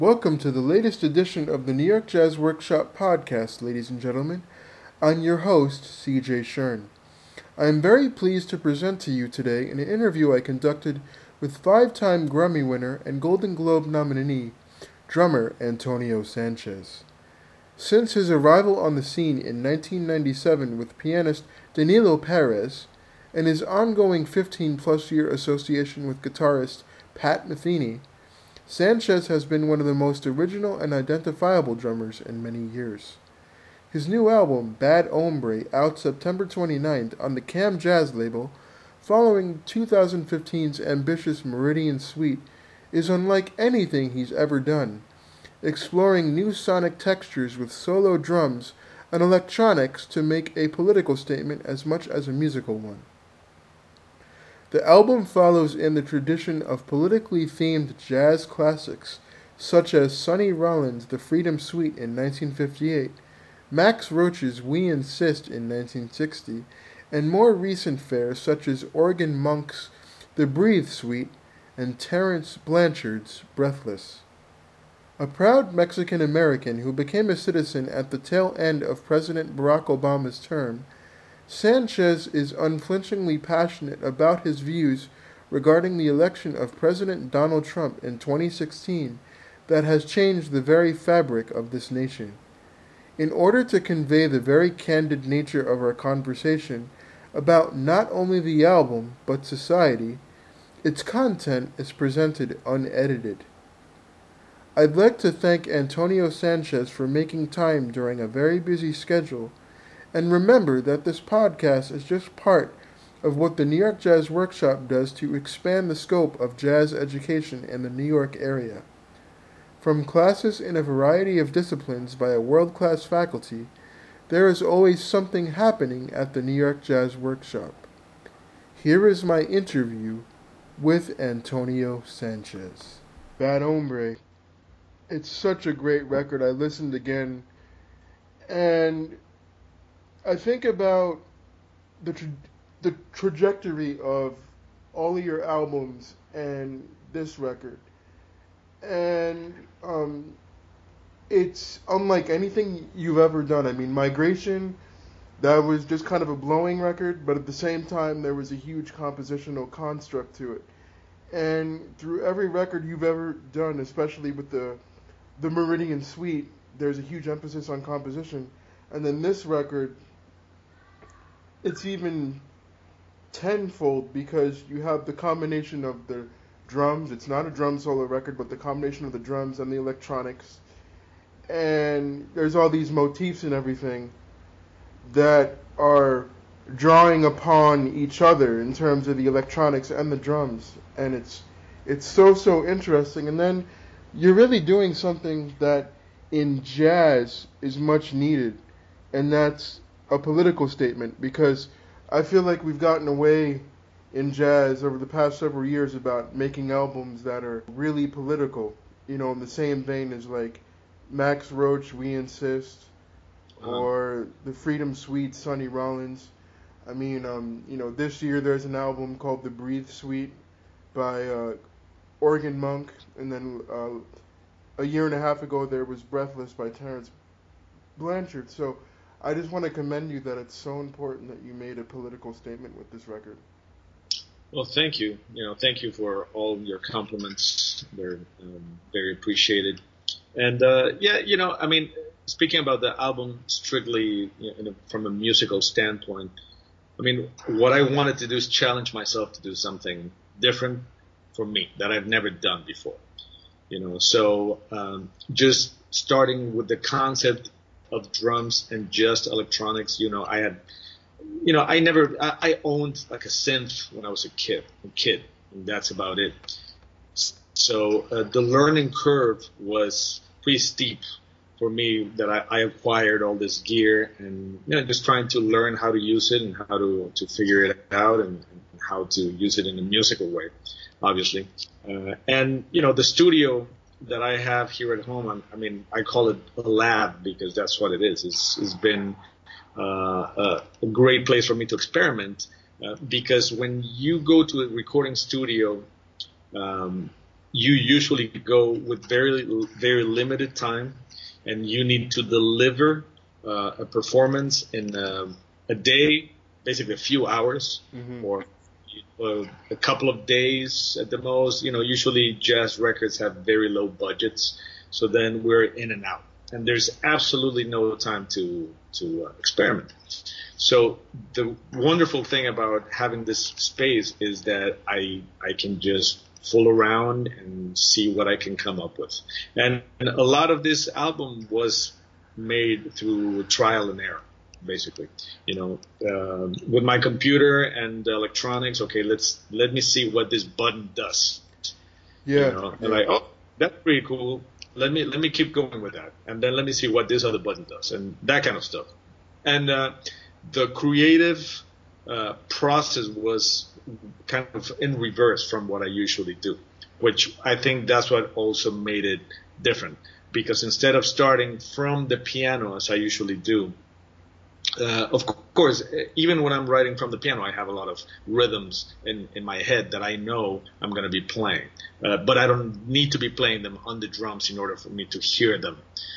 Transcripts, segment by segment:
Welcome to the latest edition of the New York Jazz Workshop podcast, ladies and gentlemen. I'm your host, CJ Shern. I am very pleased to present to you today an interview I conducted with five-time Grammy winner and Golden Globe nominee, drummer Antonio Sanchez. Since his arrival on the scene in 1997 with pianist Danilo Perez and his ongoing 15-plus year association with guitarist Pat Metheny, Sanchez has been one of the most original and identifiable drummers in many years. His new album, Bad Hombre, out September 29th on the Cam Jazz label, following 2015's ambitious Meridian Suite, is unlike anything he's ever done, exploring new sonic textures with solo drums and electronics to make a political statement as much as a musical one. The album follows in the tradition of politically themed jazz classics, such as Sonny Rollins' The Freedom Suite in 1958, Max Roach's We Insist in 1960, and more recent fare such as Organ Monk's The Breathe Suite and Terence Blanchard's Breathless. A proud Mexican-American who became a citizen at the tail end of President Barack Obama's term, Sanchez is unflinchingly passionate about his views regarding the election of President Donald Trump in 2016 that has changed the very fabric of this nation. In order to convey the very candid nature of our conversation about not only the album but society, its content is presented unedited. I'd like to thank Antonio Sanchez for making time during a very busy schedule. And remember that this podcast is just part of what the New York Jazz Workshop does to expand the scope of jazz education in the New York area. From classes in a variety of disciplines by a world-class faculty, there is always something happening at the New York Jazz Workshop. Here is my interview with Antonio Sanchez. Bad Hombre. It's such a great record. I listened again, and I think about the trajectory of all of your albums and this record, and it's unlike anything you've ever done. I mean, Migration, that was just kind of a blowing record, but at the same time there was a huge compositional construct to it. And through every record you've ever done, especially with the Meridian Suite, there's a huge emphasis on composition. And then this record, it's even tenfold because you have the combination of the drums. It's not a drum solo record, but the combination of the drums and the electronics. And there's all these motifs and everything that are drawing upon each other in terms of the electronics and the drums. And it's so interesting. And then you're really doing something that in jazz is much needed, and that's a political statement, because I feel like we've gotten away in jazz over the past several years about making albums that are really political, in the same vein as like Max Roach, We Insist, or the Freedom Suite, Sonny Rollins. I mean, this year there's an album called The Breathe Suite by Organ Monk, and then a year and a half ago there was Breathless by Terence Blanchard. So I just want to commend you that it's so important that you made a political statement with this record. Well, thank you. Thank you for all of your compliments. They're very appreciated. And speaking about the album strictly from a musical standpoint, what I wanted to do is challenge myself to do something different for me that I've never done before. So just starting with the concept of drums and just electronics, I owned like a synth when I was a kid, and that's about it. So the learning curve was pretty steep for me, that I acquired all this gear and just trying to learn how to use it and how to figure it out and how to use it in a musical way, obviously. And the studio that I have here at home, I call it a lab because that's what it is. It's been a great place for me to experiment because when you go to a recording studio, you usually go with very limited time, and you need to deliver a performance in a day, basically a few hours, or a couple of days at the most. Usually jazz records have very low budgets, so then we're in and out, and there's absolutely no time to experiment. So the wonderful thing about having this space is that I can just fool around and see what I can come up with. And a lot of this album was made through trial and error, basically. With my computer and electronics, okay, let me see what this button does. Yeah. And like, oh, that's pretty cool. Let me keep going with that, and then let me see what this other button does, and that kind of stuff. And the creative process was kind of in reverse from what I usually do, which I think that's what also made it different. Because instead of starting from the piano as I usually do, of course, even when I'm writing from the piano, I have a lot of rhythms in my head that I know I'm going to be playing. But I don't need to be playing them on the drums in order for me to hear them.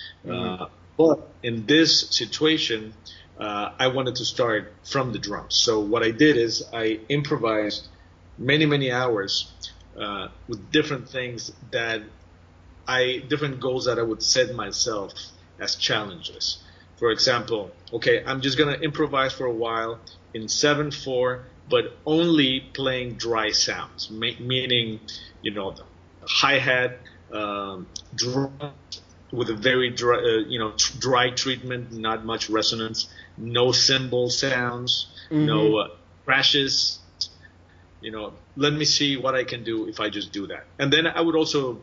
But in this situation, I wanted to start from the drums. So what I did is I improvised many hours with different things different goals that I would set myself as challenges. For example, okay, I'm just going to improvise for a while in 7/4, but only playing dry sounds, meaning, the hi-hat, drum with a very dry, dry treatment, not much resonance, no cymbal sounds, no crashes. Let me see what I can do if I just do that. And then I would also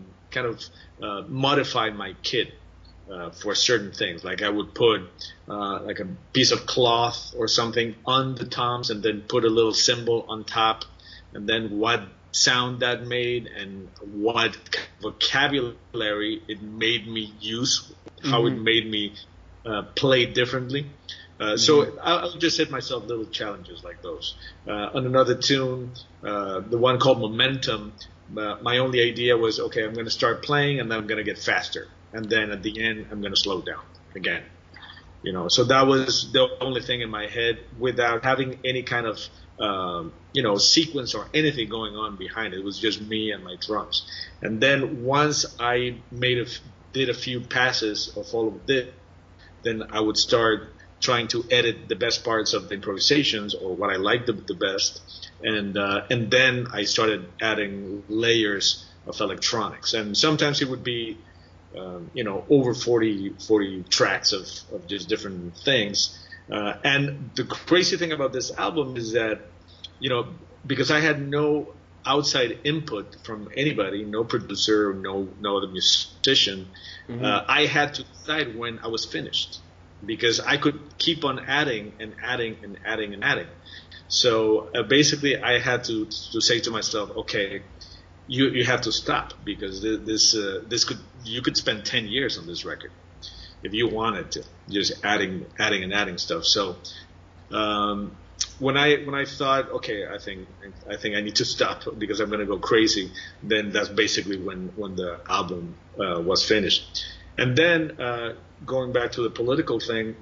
modify my kit for certain things. Like I would put like a piece of cloth or something on the toms and then put a little cymbal on top, and then what sound that made and what vocabulary it made me use, how it made me play differently. So I'll just set myself little challenges like those. On another tune, the one called Momentum, my only idea was, okay, I'm going to start playing and then I'm going to get faster. And then at the end, I'm going to slow down again. So that was the only thing in my head without having any kind of, sequence or anything going on behind it. It was just me and my drums. And then once I did a few passes of all of this, then I would start trying to edit the best parts of the improvisations or what I liked the best. And then I started adding layers of electronics. And sometimes it would be, over 40 tracks of just different things. And the crazy thing about this album is that, because I had no outside input from anybody, no producer, no other musician, I had to decide when I was finished, because I could keep on adding and adding and adding and adding. So basically I had to say to myself, okay, you have to stop, because you could spend 10 years on this record if you wanted to, just adding and adding stuff. So when I thought, okay, I think I need to stop because I'm going to go crazy, then that's basically when the album was finished. And then going back to the political thing,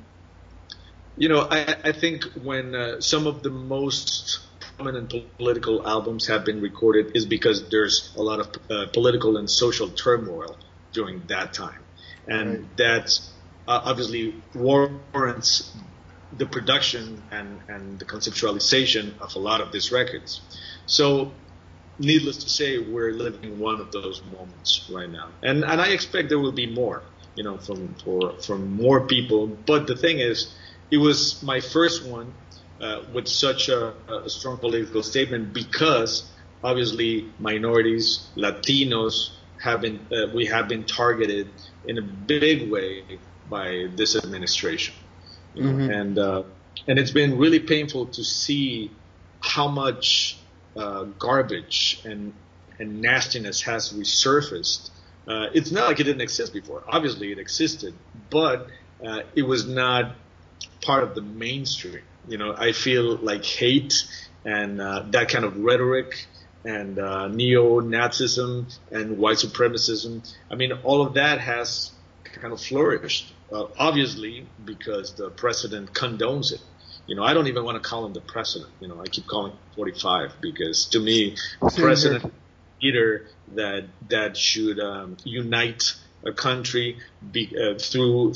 I think when some of the most prominent political albums have been recorded is because there's a lot of political and social turmoil during that time. And that obviously warrants the production and the conceptualization of a lot of these records. So needless to say, we're living one of those moments right now. And I expect there will be more, from more people. But the thing is, it was my first one with such a strong political statement, because obviously minorities, Latinos have been targeted in a big way by this administration, and it's been really painful to see how much garbage and nastiness has resurfaced. It's not like it didn't exist before. Obviously, it existed, but it was not part of the mainstream. I feel like hate and that kind of rhetoric and neo-Nazism and white supremacism. I mean, all of that has kind of flourished, obviously because the president condones it. I don't even want to call him the president. I keep calling him 45 because to me, the president is a leader that should unite a country through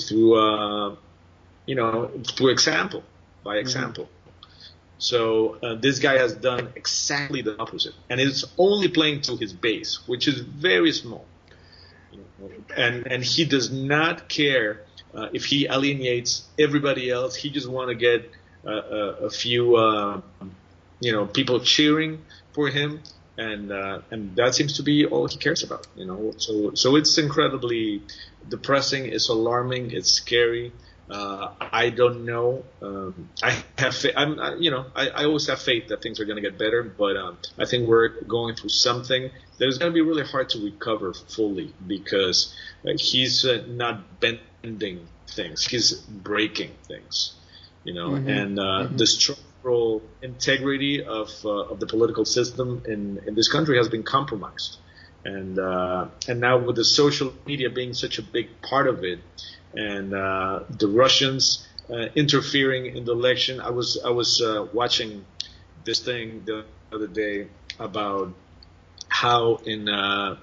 example, by example. So this guy has done exactly the opposite, and it's only playing to his base, which is very small. And he does not care if he alienates everybody else. He just want to get a few people cheering for him, and that seems to be all he cares about. So it's incredibly depressing. It's alarming. It's scary. I don't know. I have I always have faith that things are going to get better, but I think we're going through something that is going to be really hard to recover fully because he's not bending things; he's breaking things. And the structural integrity of the political system in this country has been compromised, and now with the social media being such a big part of it. And the Russians interfering in the election. I was watching this thing the other day about how in I'm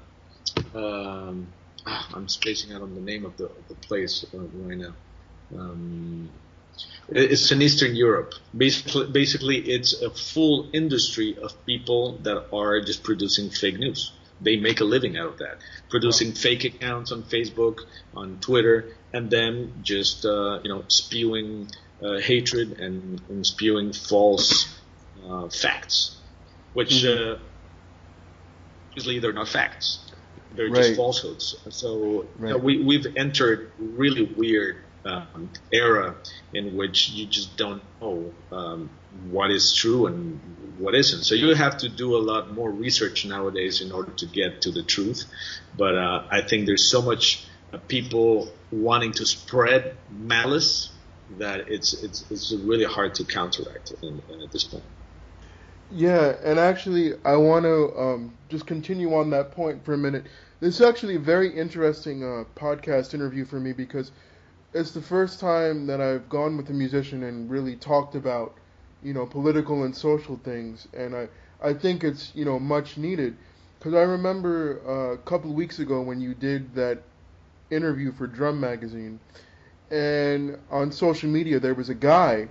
spacing out on the name of the place right now. It's in Eastern Europe. Basically, it's a full industry of people that are just producing fake news. They make a living out of that, producing fake accounts on Facebook, on Twitter, and then just spewing hatred and spewing false facts, which usually they're not facts; they're just falsehoods. So we've entered really weird era in which you just don't know what is true and what isn't. So you have to do a lot more research nowadays in order to get to the truth. But I think there's so much people wanting to spread malice that it's really hard to counteract at this point. Yeah, and actually I want to just continue on that point for a minute. This is actually a very interesting podcast interview for me because it's the first time that I've gone with a musician and really talked about, political and social things, and I think it's, much needed, because I remember a couple of weeks ago when you did that interview for Drum Magazine, and on social media there was a guy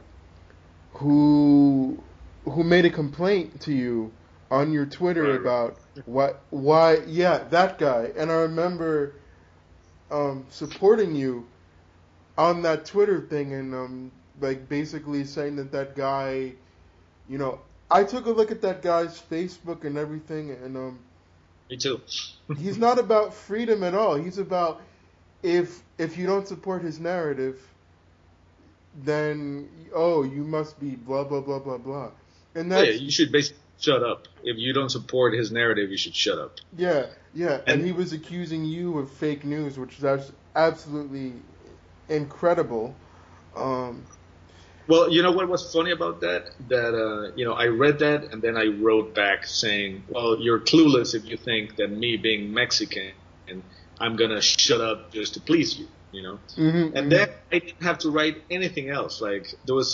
who made a complaint to you on your Twitter about that guy, and I remember supporting you on that Twitter thing and basically saying that guy, I took a look at that guy's Facebook and everything, and me too. He's not about freedom at all. He's about if you don't support his narrative, then you must be blah blah blah blah blah. And that's, you should basically shut up. If you don't support his narrative, you should shut up. Yeah. And he was accusing you of fake news, which is absolutely incredible. Well, you know what was funny about that? That I read that and then I wrote back saying, "Well, you're clueless if you think that me being Mexican and I'm gonna shut up just to please you." And then I didn't have to write anything else. Like there was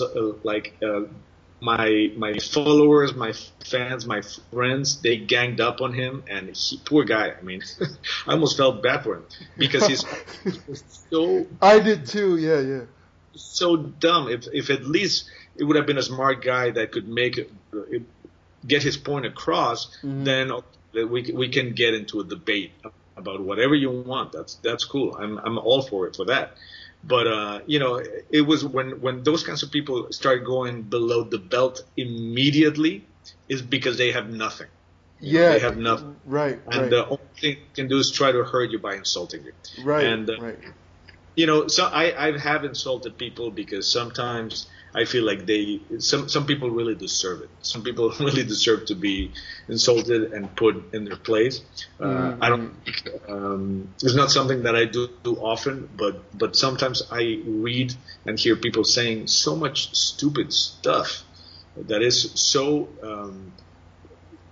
my followers, my fans, my friends, they ganged up on him, and poor guy. I mean, I almost felt bad for him because he's so. I did too. Yeah. So dumb. If at least it would have been a smart guy that could get his point across, then we can get into a debate about whatever you want. That's cool. I'm all for that. But it was when those kinds of people start going below the belt immediately is because they have nothing. They have nothing. Right. And the only thing they can do is try to hurt you by insulting you. Right. And so I have insulted people because sometimes I feel like some people really deserve it. Some people really deserve to be insulted and put in their place. I don't. It's not something that I do often, but sometimes I read and hear people saying so much stupid stuff that is so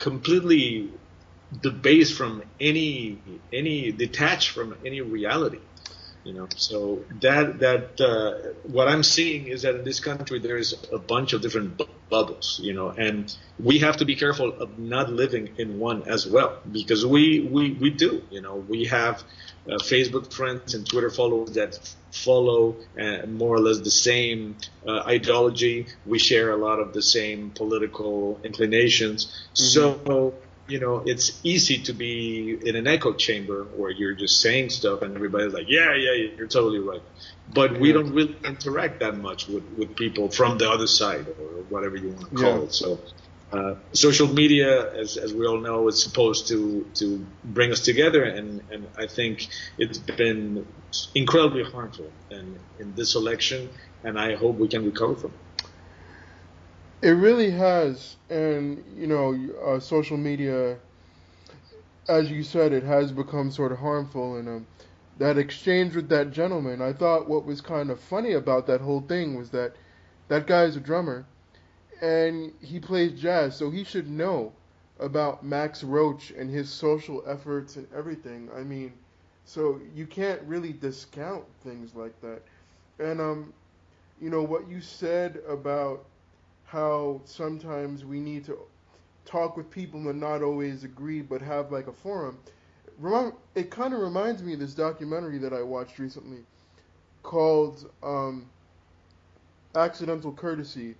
completely debased from any detached from any reality. So what I'm seeing is that in this country there's a bunch of different bubbles, and we have to be careful of not living in one as well, because we do, we have Facebook friends and Twitter followers that follow more or less the same ideology. We share a lot of the same political inclinations. Mm-hmm. So it's easy to be in an echo chamber where you're just saying stuff and everybody's like, yeah, you're totally right. But we don't really interact that much with people from the other side, or whatever you want to call it. So social media, as we all know, is supposed to bring us together, and I think it's been incredibly harmful in this election, and I hope we can recover from it. It really has, and social media, as you said, it has become sort of harmful. And that exchange with that gentleman, I thought what was kind of funny about that whole thing was that guy's a drummer, and he plays jazz, so he should know about Max Roach and his social efforts and everything. I mean, so you can't really discount things like that. And what you said about how sometimes we need to talk with people and not always agree, but have like a forum. It kind of reminds me of this documentary that I watched recently called Accidental Courtesy.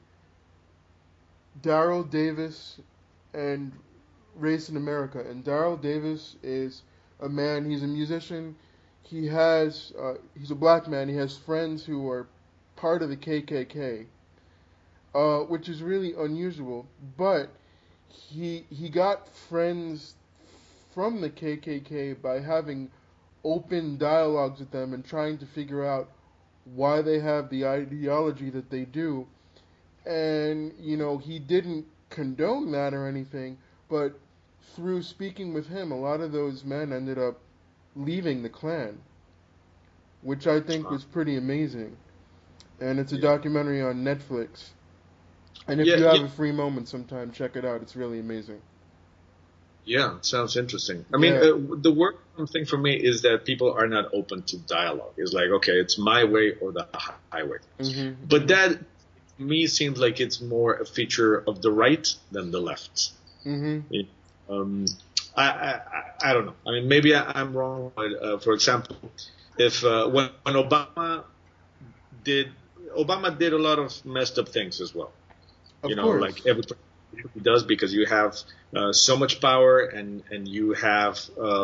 Daryl Davis and Race in America. And Daryl Davis is a man, he's a musician. He's a black man. He has friends who are part of the KKK. Which is really unusual, but he got friends from the KKK by having open dialogues with them and trying to figure out why they have the ideology that they do. And, he didn't condone that or anything, but through speaking with him, a lot of those men ended up leaving the Klan, which I think was pretty amazing. And it's a documentary on Netflix. And if you have a free moment sometime, check it out. It's really amazing. Yeah, sounds interesting. I mean, the worrisome thing for me is that people are not open to dialogue. It's like, okay, it's my way or the highway. Mm-hmm. But that, to me, seems like it's more a feature of the right than the left. Mm-hmm. I don't know. I mean, maybe I'm wrong. But, for example, if when Obama did a lot of messed up things as well. Of course. Like every president does, because you have so much power and you have,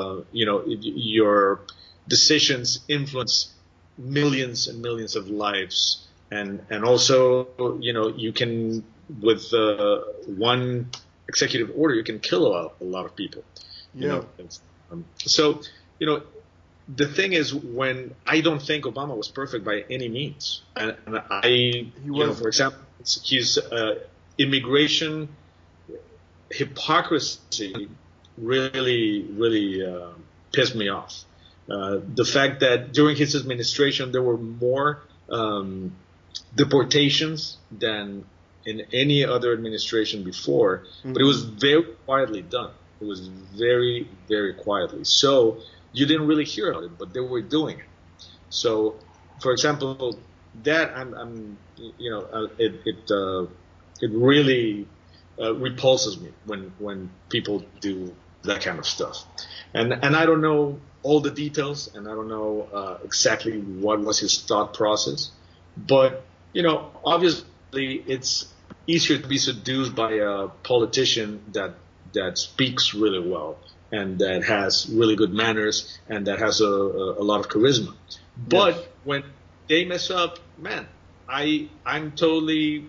your decisions influence millions and millions of lives. And also, you can, with one executive order, you can kill a lot of people. Yeah. So, the thing is, when I don't think Obama was perfect by any means. And for example, his immigration hypocrisy really, really pissed me off. The fact that during his administration there were more deportations than in any other administration before, but it was very quietly done. It was very, very quietly. So you didn't really hear about it, but they were doing it. So, for example, that it really repulses me when people do that kind of stuff. And I don't know all the details, and I don't know exactly what was his thought process, but obviously it's easier to be seduced by a politician that speaks really well and that has really good manners and that has a lot of charisma. But yes, when they mess up, man, I'm totally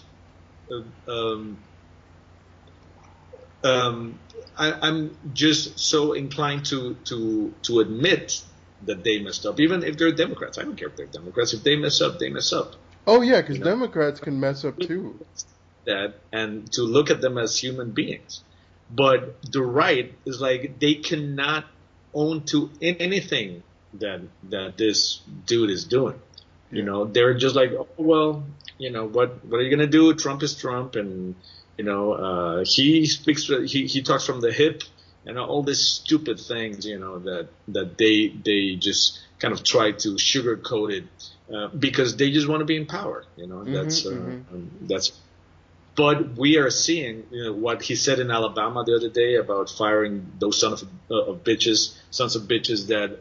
I'm just so inclined to admit that they messed up, even if they're Democrats. I don't care if they're Democrats. If they mess up, they mess up. Oh yeah, because Democrats can mess up too. That, and to look at them as human beings. But the right is like, they cannot own to anything that this dude is doing. They're just like, oh well, what are you gonna do? Trump is Trump, and He speaks. He talks from the hip, and all these stupid things. That they just kind of try to sugarcoat it because they just want to be in power. That's. But we are seeing, what he said in Alabama the other day about firing those sons of bitches that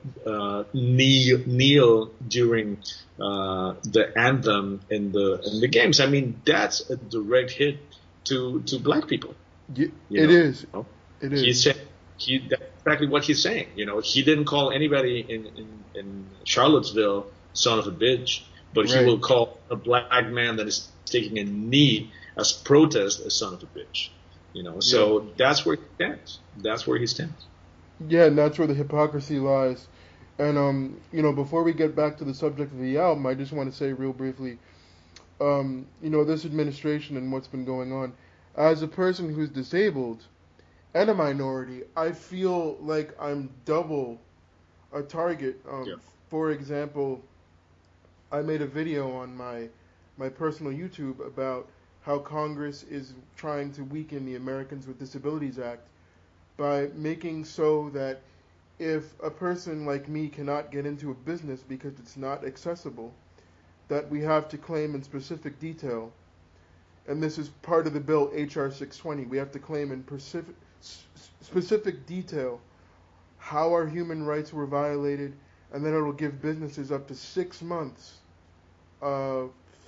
kneel during the anthem in the games. I mean, that's a direct hit to black people. It is. It is. He said that's exactly what he's saying. He didn't call anybody in Charlottesville son of a bitch, but he will call a black man that is taking a knee as protest a son of a bitch. So that's where he stands. That's where he stands. Yeah, and that's where the hypocrisy lies. And before we get back to the subject of the album, I just want to say real briefly, this administration and what's been going on. As a person who's disabled and a minority, I feel like I'm double a target. For example, I made a video on my personal YouTube about how Congress is trying to weaken the Americans with Disabilities Act by making so that if a person like me cannot get into a business because it's not accessible, that we have to claim in specific detail, and this is part of the bill HR 620, we have to claim in specific detail how our human rights were violated, and then it'll give businesses up to 6 months of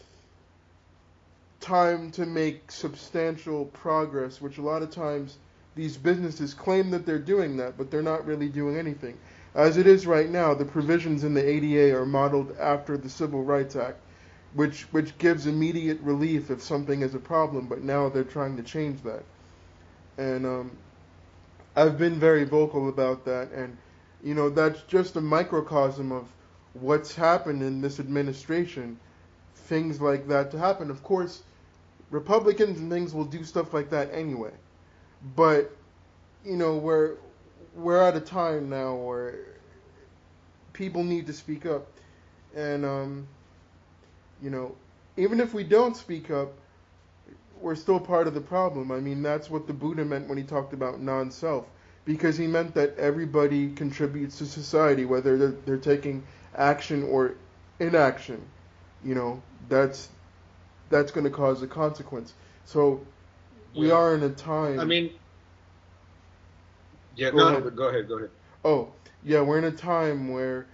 time to make substantial progress, which a lot of times these businesses claim that they're doing that, but they're not really doing anything. As it is right now, the provisions in the ADA are modeled after the Civil Rights Act, which gives immediate relief if something is a problem, but now they're trying to change that. And I've been very vocal about that, and that's just a microcosm of what's happened in this administration, things like that to happen. Of course, Republicans and things will do stuff like that anyway. But, we're at a time now where people need to speak up. And, even if we don't speak up, we're still part of the problem. I mean, that's what the Buddha meant when he talked about non-self, because he meant that everybody contributes to society, whether they're taking action or inaction. That's going to cause a consequence. So we are in a time. I mean, go ahead. Oh, yeah, we're in a time where,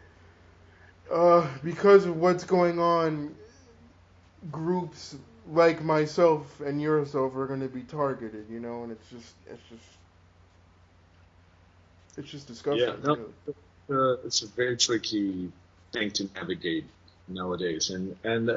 because of what's going on, groups like myself and yourself are going to be targeted, and it's just disgusting. Yeah, no, it's a very tricky thing to navigate nowadays, and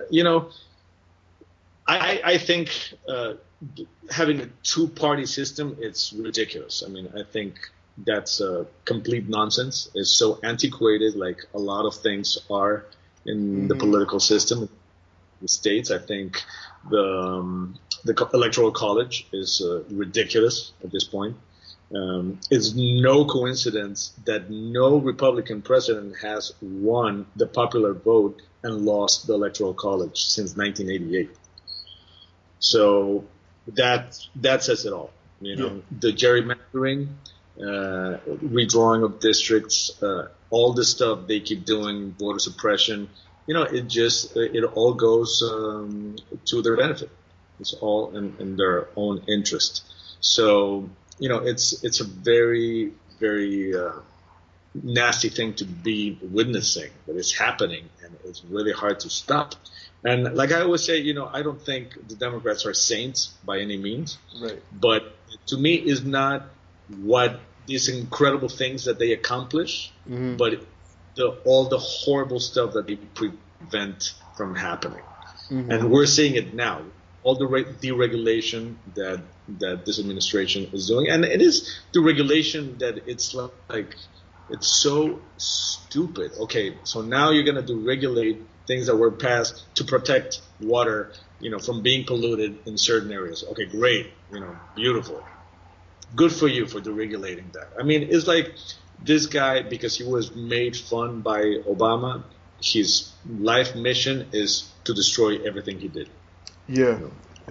I think having a two-party system, it's ridiculous. I mean, I think that's complete nonsense. It's so antiquated, like a lot of things are in the political system in the States. I think the Electoral College is ridiculous at this point. It's no coincidence that no Republican president has won the popular vote and lost the Electoral College since 1988. So that says it all. The gerrymandering, redrawing of districts, all the stuff they keep doing, voter suppression. It all goes to their benefit. It's all in their own interest. So it's a very, very nasty thing to be witnessing, that is happening, and it's really hard to stop. And like I always say, I don't think the Democrats are saints by any means. Right. But to me, is not what these incredible things that they accomplish, but all the horrible stuff that they prevent from happening. And we're seeing it now. All the deregulation that this administration is doing, and it is deregulation that it's like it's so stupid. Okay, so now you're going to deregulate things that were passed to protect water, from being polluted in certain areas. Okay, great, beautiful, good for you for deregulating that. I mean, it's like this guy, because he was made fun by Obama, his life mission is to destroy everything he did. Yeah.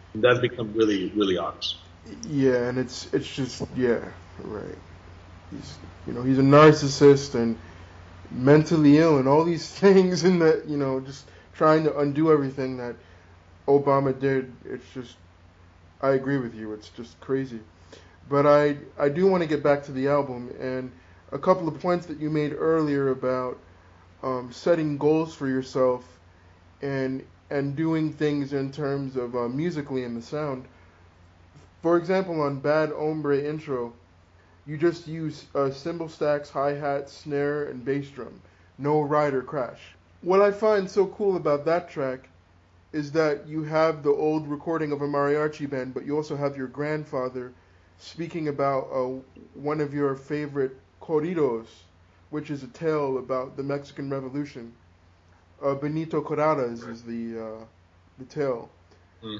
And that's become really, really honest. Yeah, and it's just yeah, right. He's he's a narcissist and mentally ill and all these things, and that just trying to undo everything that Obama did. It's just I agree with you. It's just crazy. But I do want to get back to the album and a couple of points that you made earlier about setting goals for yourself and doing things in terms of musically in the sound. For example, on Bad Hombre intro, you just use cymbal stacks, hi hat, snare, and bass drum. No ride or crash. What I find so cool about that track is that you have the old recording of a mariachi band, but you also have your grandfather speaking about one of your favorite corridos, which is a tale about the Mexican Revolution. Benito Corrales is the tale, Mm.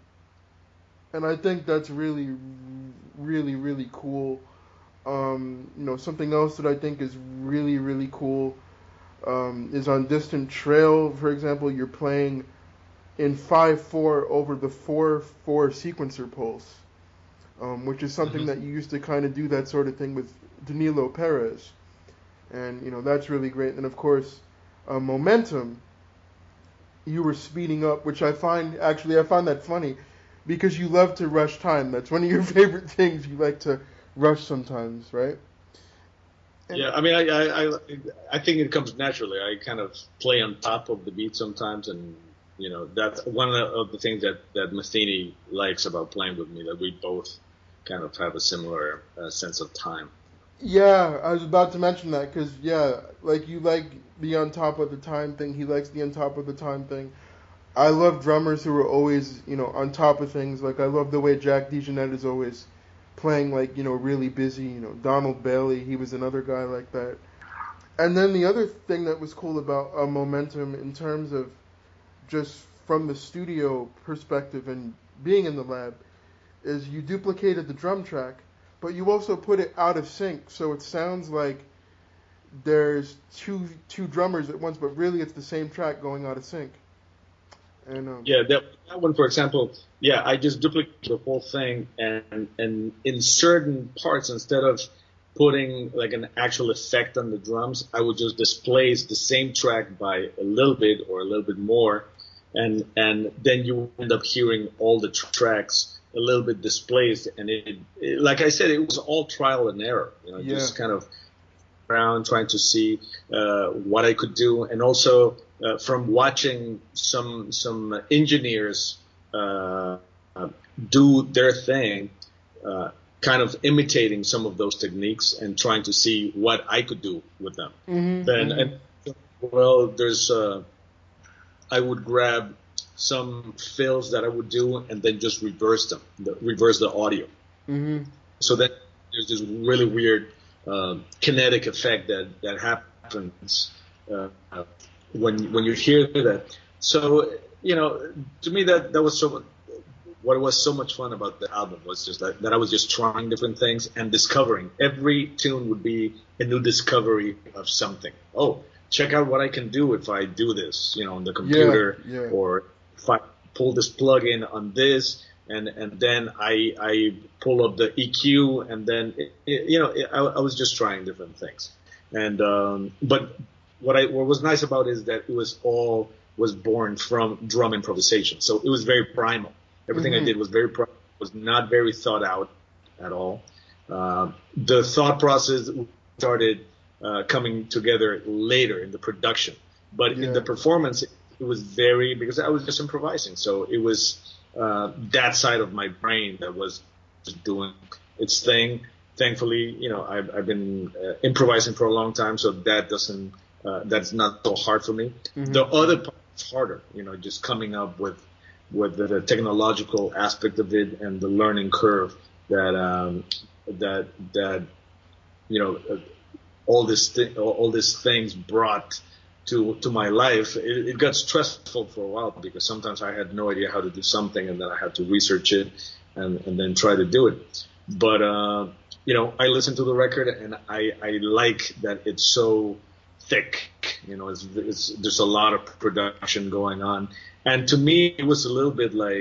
and I think that's really, really, really cool. Something else that I think is really, really cool is on Distant Trail, for example. You're playing in 5/4 over the 4/4 sequencer pulse, which is something Mm-hmm. that you used to kind of do that sort of thing with Danilo Perez, and that's really great. And of course, Momentum, you were speeding up, which I find that funny because you love to rush time. That's one of your favorite things. You like to rush sometimes, right? And Yeah, I mean, I think it comes naturally. I kind of play on top of the beat sometimes, and that's one of the things that Matheny likes about playing with me. That we both kind of have a similar sense of time. yeah, I was about to mention that because yeah, like you like the on top of the time thing. He likes the on top of the time thing. I love drummers who are always on top of things. Like I love the way Jack DeJohnette is always playing like really busy. Donald Bailey, he was another guy like that. And then the other thing that was cool about Momentum in terms of just from the studio perspective and being in the lab is you duplicated the drum track, but you also put it out of sync, so it sounds like there's two drummers at once, but really it's the same track going out of sync. And Yeah, that one, for example, yeah, I just duplicate the whole thing, and in certain parts, instead of putting like an actual effect on the drums, I would just displace the same track by a little bit or a little bit more, and then you end up hearing all the tracks a little bit displaced, and like I said, it was all trial and error, yeah, just kind of around trying to see what I could do, and also from watching some engineers do their thing, kind of imitating some of those techniques and trying to see what I could do with them. And well, there's I would grab some fills that I would do and then just reverse them, reverse the audio. So that there's this really weird kinetic effect that happens when you hear that. So to me that was so. What was so much fun about the album was just that I was just trying different things and discovering. Every tune would be a new discovery of something. Oh, check out what I can do if I do this, on the computer, or if I pull this plug-in on this. And then I pull up the EQ, and then I was just trying different things. And but what was nice about it is that it was born from drum improvisation. So it was very primal. Everything I did was very primal. Was not very thought out at all. The thought process started coming together later in the production, but in the performance it was because I was just improvising. So it was that side of my brain that was just doing its thing. Thankfully, I've been improvising for a long time, so that's not so hard for me. The other part is harder, just coming up with the technological aspect of it and the learning curve that all these things brought to my life. It got stressful for a while because sometimes I had no idea how to do something, and then I had to research it and then try to do it. But I listened to the record, and I like that it's so thick. There's a lot of production going on, and to me it was a little bit like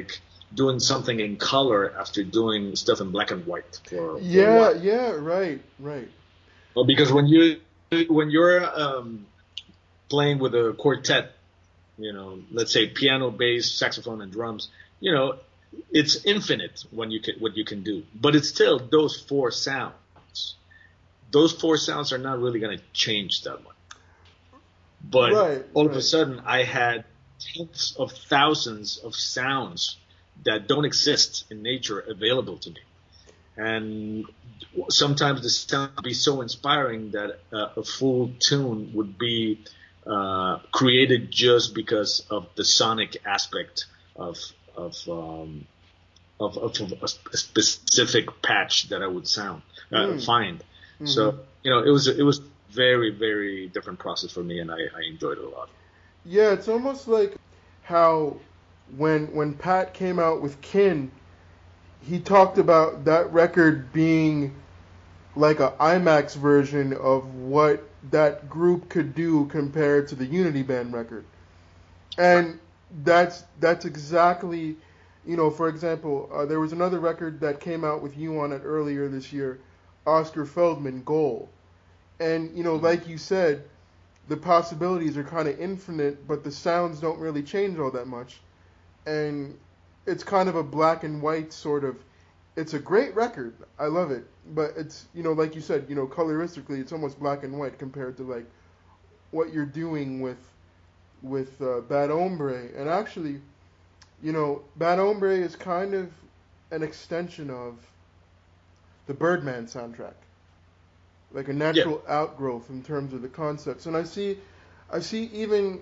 doing something in color after doing stuff in black and white for a Yeah, while. yeah, right, right. Well, because when you're playing with a quartet, let's say piano, bass, saxophone, and drums, you know, it's infinite when you can what you can do. But it's still those four sounds. Those four sounds are not really going to change that much. But Right, all of a right. sudden, I had tens of thousands of sounds that don't exist in nature available to me. And sometimes the sound would be so inspiring that a full tune would be created just because of the sonic aspect of of um, of a specific patch that I would Mm, find. mm-hmm. So it was very very different process for me, and I enjoyed it a lot. Yeah, it's almost like how when Pat came out with Kin, he talked about that record being like a IMAX version of what that group could do compared to the Unity Band record. Right. And that's exactly, for example, there was another record that came out with you on it earlier this year, Oscar Feldman, Goal. And Mm-hmm. like you said, the possibilities are kind of infinite, but the sounds don't really change all that much. And it's kind of a black and white sort of. It's a great record. I love it, but it's like you said, coloristically, it's almost black and white compared to like what you're doing with Bad Hombre. And actually, Bad Hombre is kind of an extension of the Birdman soundtrack, like a Yeah. natural outgrowth in terms of the concepts. And I see even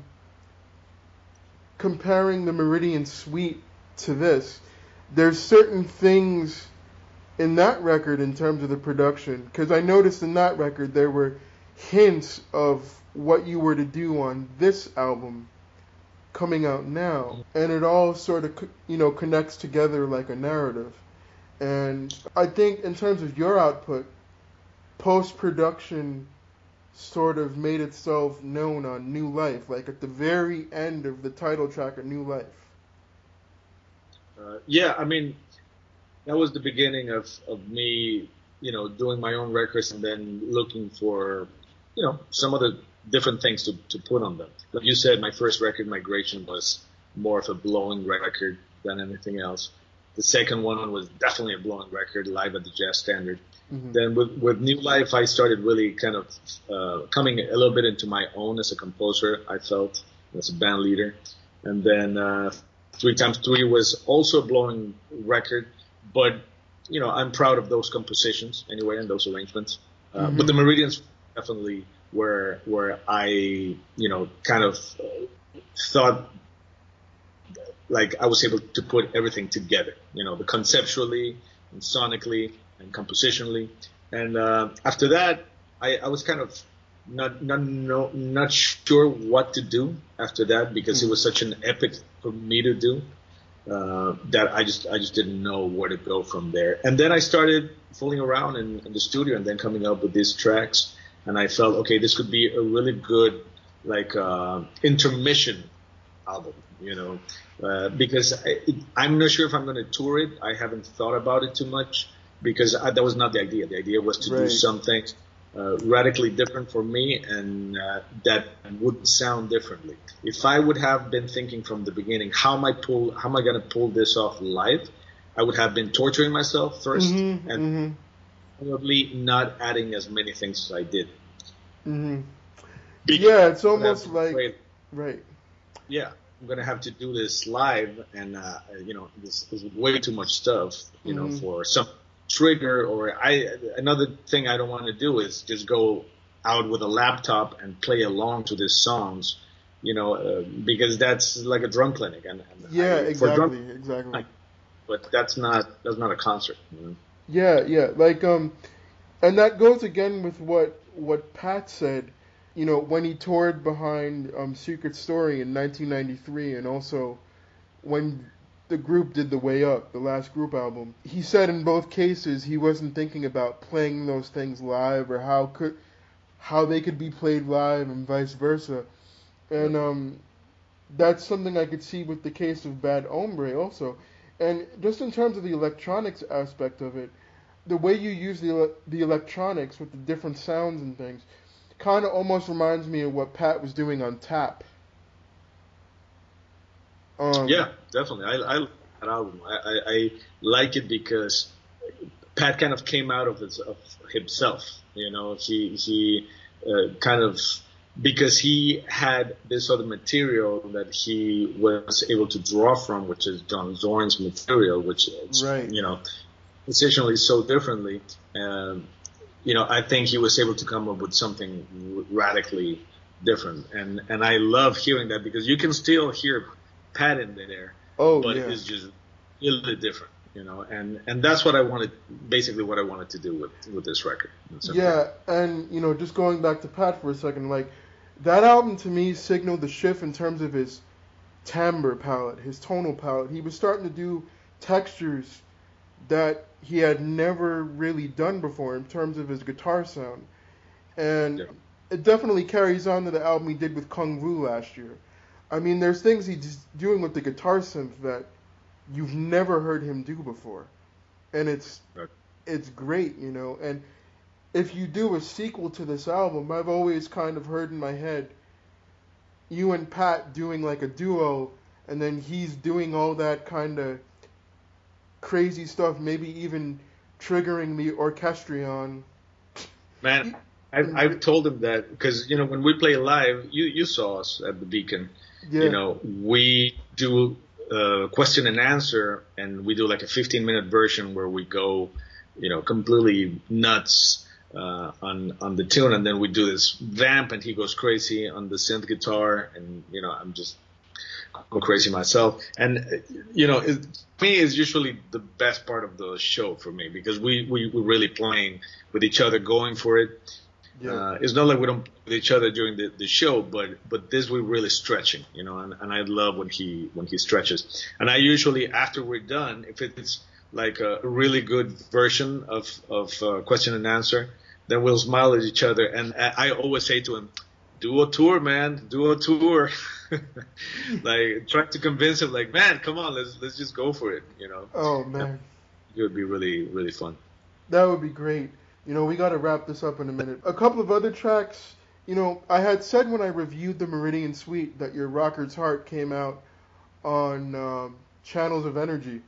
comparing the Meridian Suite to this, there's certain things in that record in terms of the production, because I noticed in that record there were hints of what you were to do on this album coming out now, and it all sort of connects together like a narrative. And I think in terms of your output, post production sort of made itself known on New Life, like at the very end of the title track of New Life. Yeah. I mean, that was the beginning of me, doing my own records and then looking for, some other different things to put on them. Like you said, my first record, Migration, was more of a blowing record than anything else. The second one was definitely a blowing record, live at the Jazz Standard. Hmm. Then with New Life, I started really kind of coming a little bit into my own as a composer. I felt as a band leader, and then Three Times Three was also a blowing record, but I'm proud of those compositions anyway and those arrangements. But the Hmm. Meridians definitely where I kind of thought like I was able to put everything together, the conceptually and sonically and compositionally. And after that, I was kind of not sure what to do after that because it Hmm. was such an epic for me to do that I just didn't know where to go from there. And then I started fooling around in the studio and then coming up with these tracks. And I felt okay, this could be a really good like intermission album, because I'm not sure if I'm going to tour it. I haven't thought about it too much because that was not the idea. The idea was to do Right. something radically different for me and that would sound differently. If I would have been thinking from the beginning, how am I going to pull this off live? I would have been torturing myself first Hmm. and Hmm. probably not adding as many things as I did. Hmm. Because Yeah, it's I would have almost been like afraid, right. yeah, I'm gonna have to do this live, and this is way too much stuff, Hmm. for some trigger. Or another thing I don't want to do is just go out with a laptop and play along to these songs, because that's like a drum clinic, and Yeah, for drum, exactly, exactly. but that's not a concert. Yeah, yeah. Like and that goes again with what Pat said, when he toured behind Secret Story in 1993, and also when the group did The Way Up, the last group album. He said in both cases he wasn't thinking about playing those things live or how they could be played live and vice versa. Right. And that's something I could see with the case of Bad Hombre also. And just in terms of the electronics aspect of it, the way you use the electronics with the different sounds and things kind of almost reminds me of what Pat was doing on Tap. Yeah, definitely. I like that album. I like it because Pat kind of came out of himself. You know, he kind of, because he had this other material that he was able to draw from, which is John Zorn's material, which is, Right. you know, positionally so differently. You know, I think he was able to come up with something radically different, and I love hearing that because you can still hear Pat in there, Oh but yeah. it's just really different, you know, and that's what I wanted, basically what I wanted to do with this record. Yeah, and just going back to Pat for a second, like that album to me signaled the shift in terms of his timbre palette, his tonal palette. He was starting to do textures that he had never really done before in terms of his guitar sound. And Yeah. it definitely carries on to the album he did with Kung Fu last year. I mean, there's things he's doing with the guitar synth that you've never heard him do before. And Right. it's great, And if you do a sequel to this album, I've always kind of heard in my head you and Pat doing like a duo, and then he's doing all that kind of crazy stuff, maybe even triggering the orchestrion. Man, I've told him that because, you know, when we play live, you saw us at the Beacon. You Yeah, know, we do question and answer, and we do like a 15-minute version where we go, you know, completely nuts on the tune, and then we do this vamp, and he goes crazy on the synth guitar, and you know, I'm just go crazy myself. And you know, to me, is usually the best part of the show for me because we're really playing with each other, going for it. yeah, It's not like we don't play with each other during the show, but this we're really stretching, you know, and I love when he stretches. And I usually, after we're done, if it's like a really good version of question and answer, then we'll smile at each other. And I always say to him, "Do a tour, man. Do a tour." Like try to convince him, like, "Man, come on, let's just go for it." You know, Oh man, it would be really really fun. that would be great. We got to wrap this up in a minute. A couple of other tracks. I had said when I reviewed the Meridian Suite that your Rocker's Heart came out on Channels of Energy,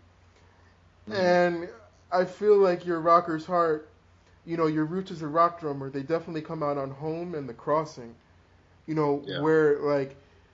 Mm. and I feel like your Rocker's Heart, your roots as a rock drummer, they definitely come out on Home and The Crossing. Yeah. Where like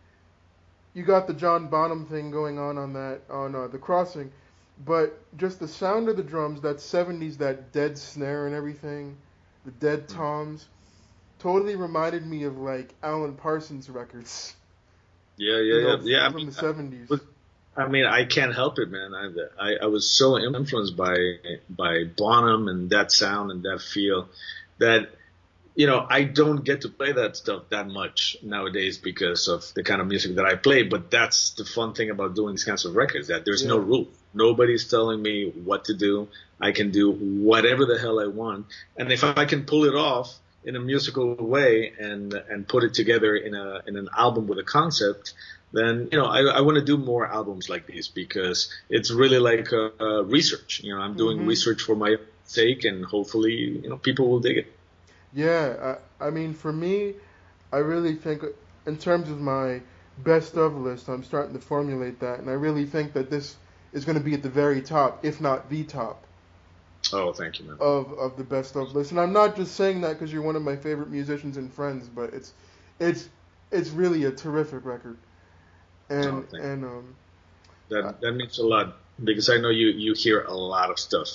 you got the John Bonham thing going on that on The Crossing, but just the sound of the drums, that 70s, that dead snare and everything, the dead Mm. toms, totally reminded me of like Alan Parsons records, Yeah, yeah, yeah, yeah. from the 70s. I mean, I can't help it, man. I was so influenced by Bonham and that sound and that feel that, you know, I don't get to play that stuff that much nowadays because of the kind of music that I play. But that's the fun thing about doing these kinds of records, that there's no Yeah. rule. Nobody's telling me what to do. I can do whatever the hell I want. And if I can pull it off in a musical way and put it together in an album with a concept, then, you know, I want to do more albums like these because it's really like research. You know, I'm doing hmm research for my sake, and hopefully, you know, people will dig it. Yeah, I mean, for me, I really think in terms of my best of list, I'm starting to formulate that, and I really think that this is going to be at the very top, if not the top, Oh, thank you, man. of the best of list. And I'm not just saying that because you're one of my favorite musicians and friends, but it's it's really a terrific record. Oh, And thank and uh, that means a lot because I know you hear a lot of stuff.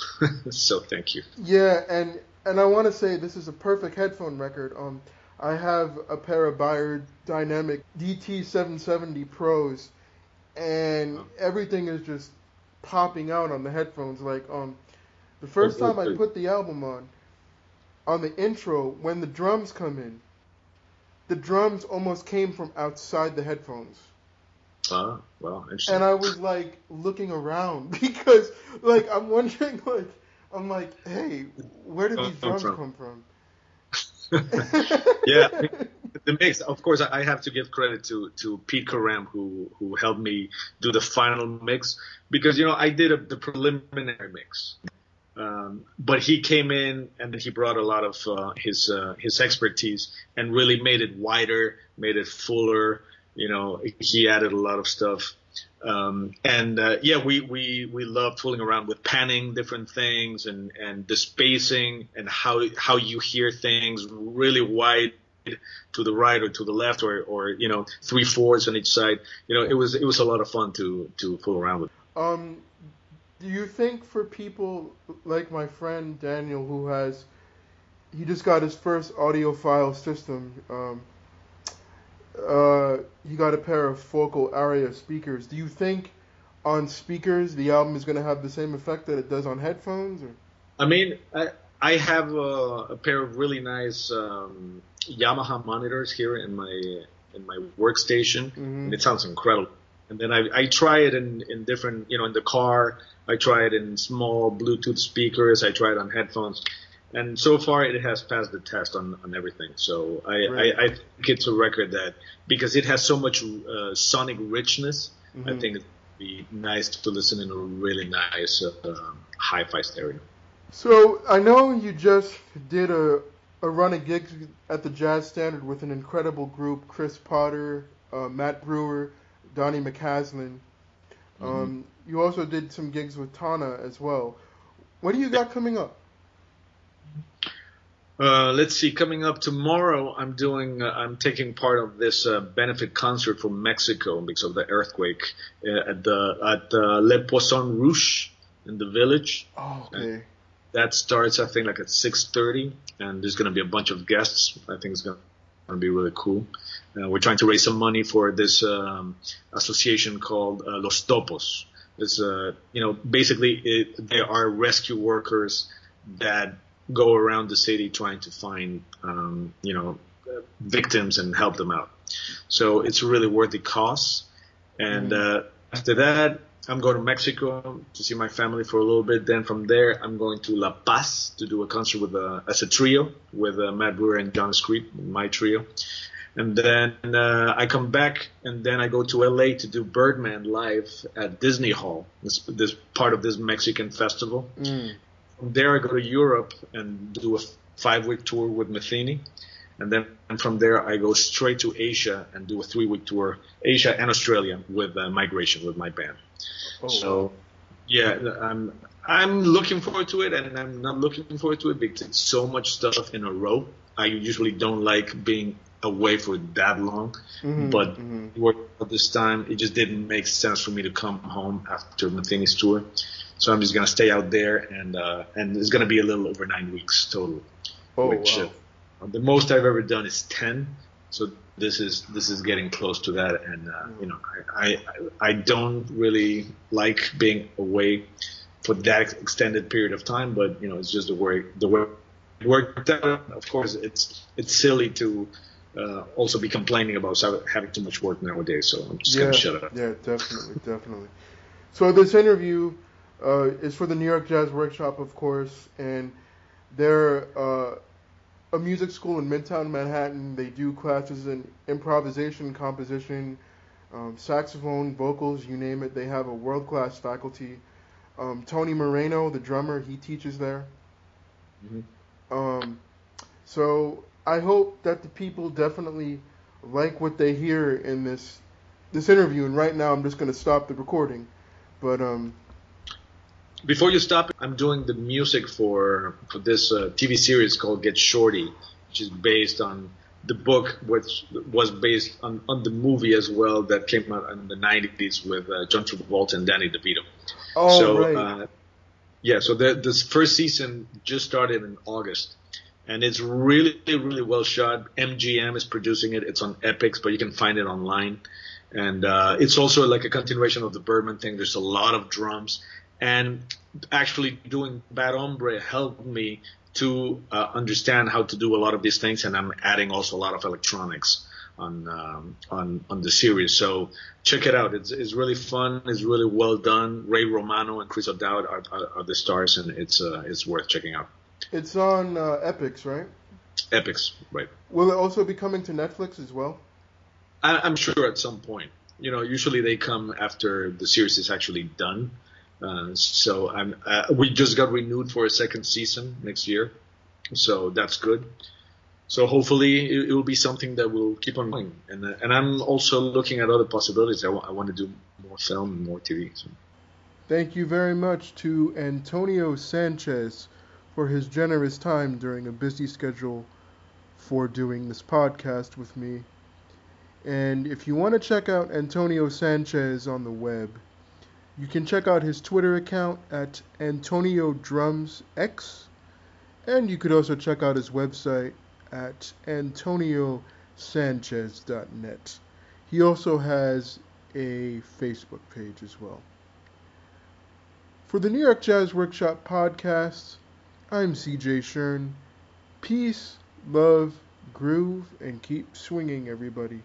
So thank you. yeah, and I want to say this is a perfect headphone record. I have a pair of Beyer Dynamic DT770 Pros, and Oh, everything is just popping out on the headphones. Like the oh, first time good, I good. put the album on the intro, when the drums come in, the drums almost came from outside the headphones. Ah, well, And interesting. I was like looking around because like I'm wondering like I'm like, hey, where did these Come drums from? come from? Yeah, the mix. Of course, I have to give credit to Pete Karam who helped me do the final mix because I did the preliminary mix, but he came in and he brought a lot of his expertise and really made it wider, made it fuller. He added a lot of stuff. Yeah, we love fooling around with panning different things and the spacing and how you hear things really wide to the right or to the left or 3/4 on each side. It was a lot of fun to fool around with. Um, do you think for people like my friend Daniel, he just got his first audiophile system, he got a pair of Focal Aria speakers. Do you think on speakers the album is going to have the same effect that it does on headphones? Or? I mean, I have a pair of really nice Yamaha monitors here in my workstation, and it sounds incredible. And then I try it in different, in the car. I try it in small Bluetooth speakers. I try it on headphones. And so far, it has passed the test on everything. So I think it's a record that, because it has so much sonic richness, I think it'd be nice to listen in a really nice hi-fi stereo. So I know you just did a run of gigs at the Jazz Standard with an incredible group, Chris Potter, Matt Brewer, Donnie McCaslin. You also did some gigs with Tana as well. What do you got coming up? Let's see. Coming up tomorrow, I'm taking part of this benefit concert for Mexico because of the earthquake at Le Poisson Rouge in the Village. Oh, okay. And that starts, I think, like at 6:30, and there's going to be a bunch of guests. I think it's going to be really cool. We're trying to raise some money for this association called Los Topos. It's basically they are rescue workers that go around the city trying to find, victims and help them out. So it's a really worthy cause. And after that, I'm going to Mexico to see my family for a little bit. Then from there, I'm going to La Paz to do a concert as a trio with Matt Brewer and John Screet, my trio. And then I come back, and then I go to LA to do Birdman live at Disney Hall, this part of this Mexican festival. From there, I go to Europe and do a 5-week tour with Metheny. And then from there, I go straight to Asia and do a 3-week tour, Asia and Australia with Migration, with my band. Oh, so, wow. Yeah, I'm looking forward to it, and I'm not looking forward to it because it's so much stuff in a row. I usually don't like being away for that long, but this time it just didn't make sense for me to come home after Metheny's tour. So I'm just gonna stay out there, and it's gonna be a little over 9 weeks total. Oh, which wow. The most I've ever done is 10. So this is getting close to that, and I don't really like being away for that extended period of time, but it's just the way it worked out. Of course, it's silly to also be complaining about having too much work nowadays. So I'm just gonna shut up. Yeah, definitely. So this interview is for the New York Jazz Workshop, of course, and they're a music school in Midtown Manhattan. They do classes in improvisation, composition, saxophone, vocals, you name it. They have a world-class faculty. Tony Moreno, the drummer, he teaches there. So I hope that the people definitely like what they hear in this interview. And right now I'm just going to stop the recording. But before you stop, I'm doing the music for this TV series called Get Shorty, which is based on the book, which was based on the movie as well that came out in the 90s with John Travolta and Danny DeVito. Oh, so, right. So this first season just started in August, and it's really, really well shot. MGM is producing it. It's on Epix, but you can find it online. And it's also like a continuation of the Birdman thing. There's a lot of drums. And actually doing Bad Hombre helped me to understand how to do a lot of these things, and I'm adding also a lot of electronics on the series. So check it out. It's really fun. It's really well done. Ray Romano and Chris O'Dowd are the stars, and it's worth checking out. It's on Epix, right? Epix, right? Will it also be coming to Netflix as well? I'm sure at some point. Usually they come after the series is actually done. So we just got renewed for a second season next year, so that's good. So hopefully it will be something that will keep on going. And I'm also looking at other possibilities. I want to do more film and more TV. So. Thank you very much to Antonio Sanchez for his generous time during a busy schedule for doing this podcast with me. And if you want to check out Antonio Sanchez on the web, you can check out his Twitter account at AntonioDrumsX, and you could also check out his website at antoniosanchez.net. He also has a Facebook page as well. For the New York Jazz Workshop podcast, I'm CJ Shern. Peace, love, groove, and keep swinging, everybody.